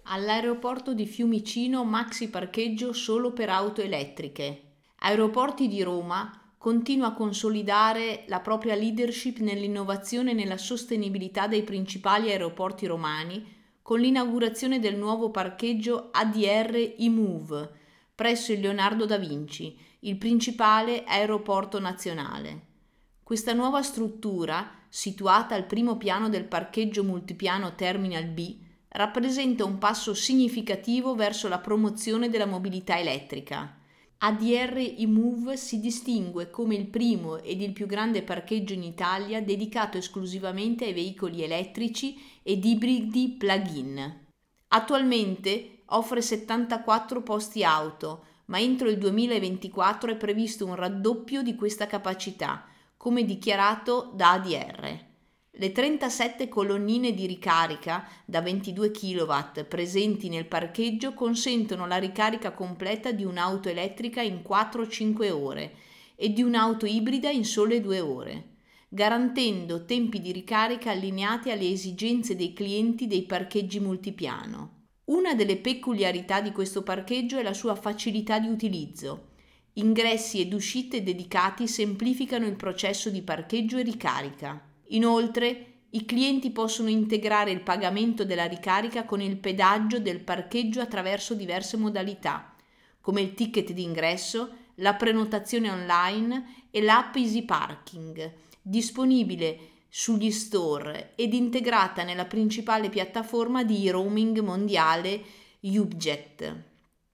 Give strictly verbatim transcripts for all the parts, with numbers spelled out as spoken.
All'aeroporto di Fiumicino maxi parcheggio solo per auto elettriche. Aeroporti di Roma continua a consolidare la propria leadership nell'innovazione e nella sostenibilità dei principali aeroporti romani con l'inaugurazione del nuovo parcheggio A D R eMove presso il Leonardo da Vinci, il principale aeroporto nazionale. Questa nuova struttura, situata al primo piano del parcheggio multipiano Terminal B, rappresenta un passo significativo verso la promozione della mobilità elettrica. A D R eMove si distingue come il primo ed il più grande parcheggio in Italia dedicato esclusivamente ai veicoli elettrici ed ibridi plug-in. Attualmente offre settantaquattro posti auto, ma entro il duemilaventiquattro è previsto un raddoppio di questa capacità, come dichiarato da A D R. Le trentasette colonnine di ricarica da ventidue chilowatt presenti nel parcheggio consentono la ricarica completa di un'auto elettrica in quattro cinque ore e di un'auto ibrida in sole due ore, garantendo tempi di ricarica allineati alle esigenze dei clienti dei parcheggi multipiano. Una delle peculiarità di questo parcheggio è la sua facilità di utilizzo. Ingressi ed uscite dedicati semplificano il processo di parcheggio e ricarica. Inoltre, i clienti possono integrare il pagamento della ricarica con il pedaggio del parcheggio attraverso diverse modalità, come il ticket d'ingresso, la prenotazione online e l'app Easy Parking, disponibile sugli store ed integrata nella principale piattaforma di roaming mondiale UBJET.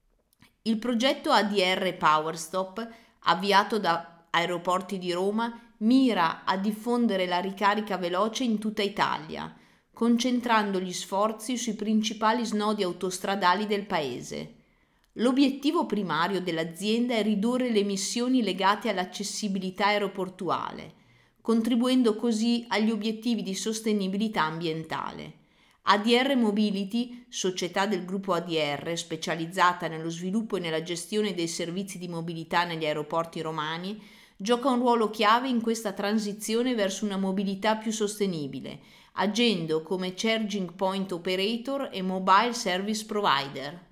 Il progetto A D R PowerStop, avviato da Aeroporti di Roma, mira a diffondere la ricarica veloce in tutta Italia, concentrando gli sforzi sui principali snodi autostradali del paese. L'obiettivo primario dell'azienda è ridurre le emissioni legate all'accessibilità aeroportuale, contribuendo così agli obiettivi di sostenibilità ambientale. A D R Mobility, società del gruppo A D R specializzata nello sviluppo e nella gestione dei servizi di mobilità negli aeroporti romani, gioca un ruolo chiave in questa transizione verso una mobilità più sostenibile, agendo come charging point operator e mobile service provider.